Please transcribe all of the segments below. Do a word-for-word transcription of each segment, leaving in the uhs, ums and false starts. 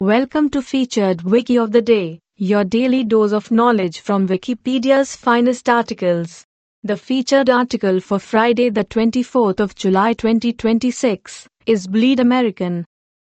Welcome to Featured Wiki of the Day, your daily dose of knowledge from Wikipedia's finest articles. The featured article for Friday the twenty-fourth of July twenty twenty-six is Bleed American.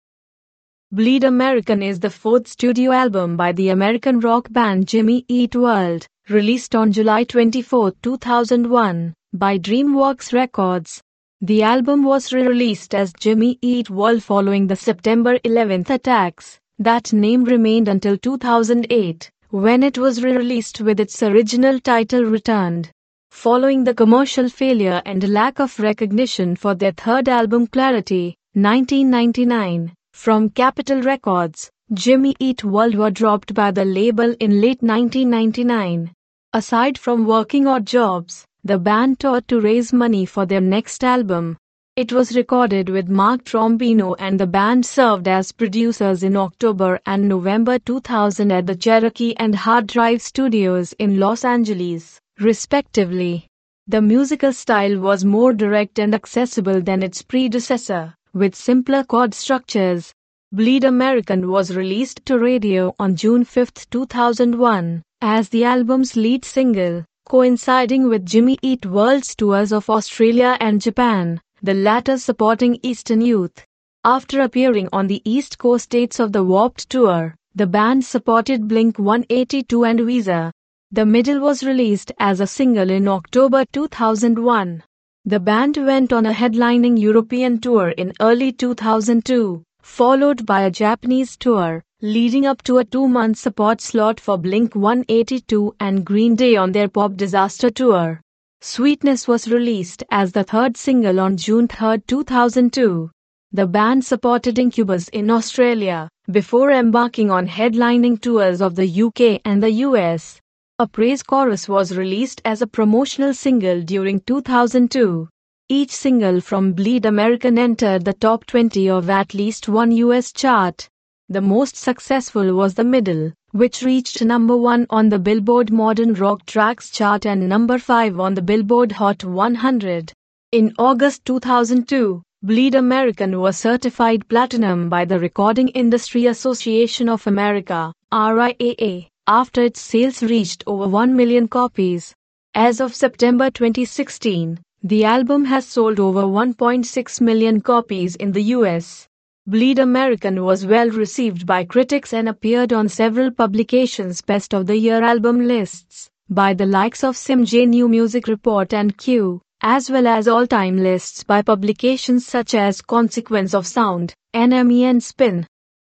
Bleed American is the fourth studio album by the American rock band Jimmy Eat World, released on July twenty-fourth, two thousand one, by DreamWorks Records. The album was re-released as Jimmy Eat World following the September eleventh attacks. That name remained until two thousand eight, when it was re-released with its original title returned. Following the commercial failure and lack of recognition for their third album Clarity, nineteen ninety-nine, from Capitol Records, Jimmy Eat World were dropped by the label in late nineteen ninety-nine. Aside from working odd jobs, the band toured to raise money for their next album. It was recorded with Mark Trombino, and the band served as producers in October and November two thousand at the Cherokee and Hard Drive Studios in Los Angeles, respectively. The musical style was more direct and accessible than its predecessor, with simpler chord structures. Bleed American was released to radio on June fifth, two thousand one, as the album's lead single, coinciding with Jimmy Eat World's tours of Australia and Japan, the latter supporting Eastern youth. After appearing on the East Coast dates of the Warped Tour, the band supported Blink one eighty-two and Weezer. The middle was released as a single in October two thousand one. The band went on a headlining European tour in early two thousand two, followed by a Japanese tour, leading up to a two-month support slot for Blink one eighty-two and Green Day on their Pop Disaster tour. Sweetness was released as the third single on June third, two thousand two. The band supported Incubus in Australia, before embarking on headlining tours of the U K and the U S. A praise chorus was released as a promotional single during two thousand two. Each single from Bleed American entered the top twenty of at least one U S chart. The most successful was the middle, which reached number one on the Billboard Modern Rock Tracks chart and number five on the Billboard Hot one hundred. In August two thousand two, Bleed American was certified platinum by the Recording Industry Association of America, R I A A, after its sales reached over one million copies. As of September twenty sixteen, the album has sold over one point six million copies in the U S. Bleed American was well received by critics and appeared on several publications' Best of the Year album lists, by the likes of S I M J New Music Report and Q, as well as all-time lists by publications such as Consequence of Sound, N M E and Spin.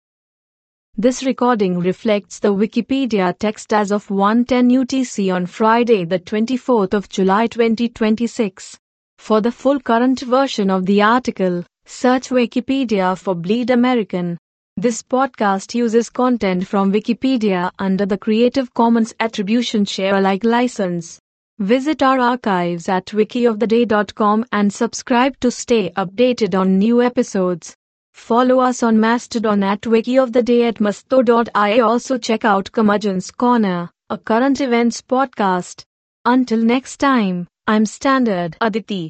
This recording reflects the Wikipedia text as of one ten U T C on Friday the twenty-fourth of July twenty twenty-six. For the full current version of the article, search Wikipedia for Bleed American. This podcast uses content from Wikipedia under the Creative Commons Attribution Share Alike license. Visit our archives at wiki of the day dot com and subscribe to stay updated on new episodes. Follow us on Mastodon at Wiki of the Day at masto dot i o. Also check out Curmudgeon's Corner, a current events podcast. Until next time, I'm Standard Aditi.